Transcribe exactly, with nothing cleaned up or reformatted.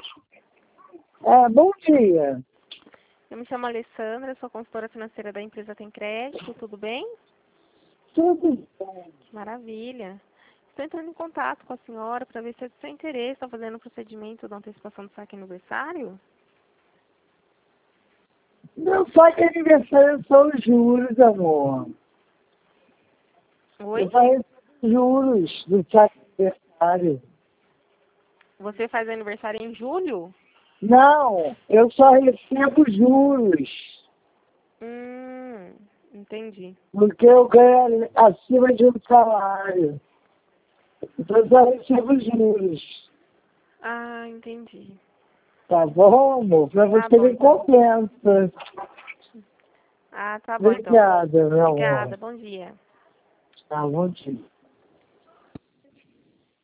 É, bom dia. Eu me chamo Alessandra, sou consultora financeira da empresa Tem Crédito, tudo bem? Tudo bem. Maravilha. Estou entrando em contato com a senhora para ver se é do seu interesse, está fazendo o procedimento da antecipação do saque aniversário? Meu saque aniversário são os juros, amor. Oi? Eu faço juros do saque aniversário. Você faz aniversário em julho? Não, eu só recebo juros, Hum, entendi. porque eu ganho acima de um salário. Então eu só recebo juros. Ah, entendi. Tá bom, amor? Pra Tá você bom, me então. compensa. Ah, tá bom, então. Obrigada, meu Obrigada, amor. bom dia. Tá bom dia.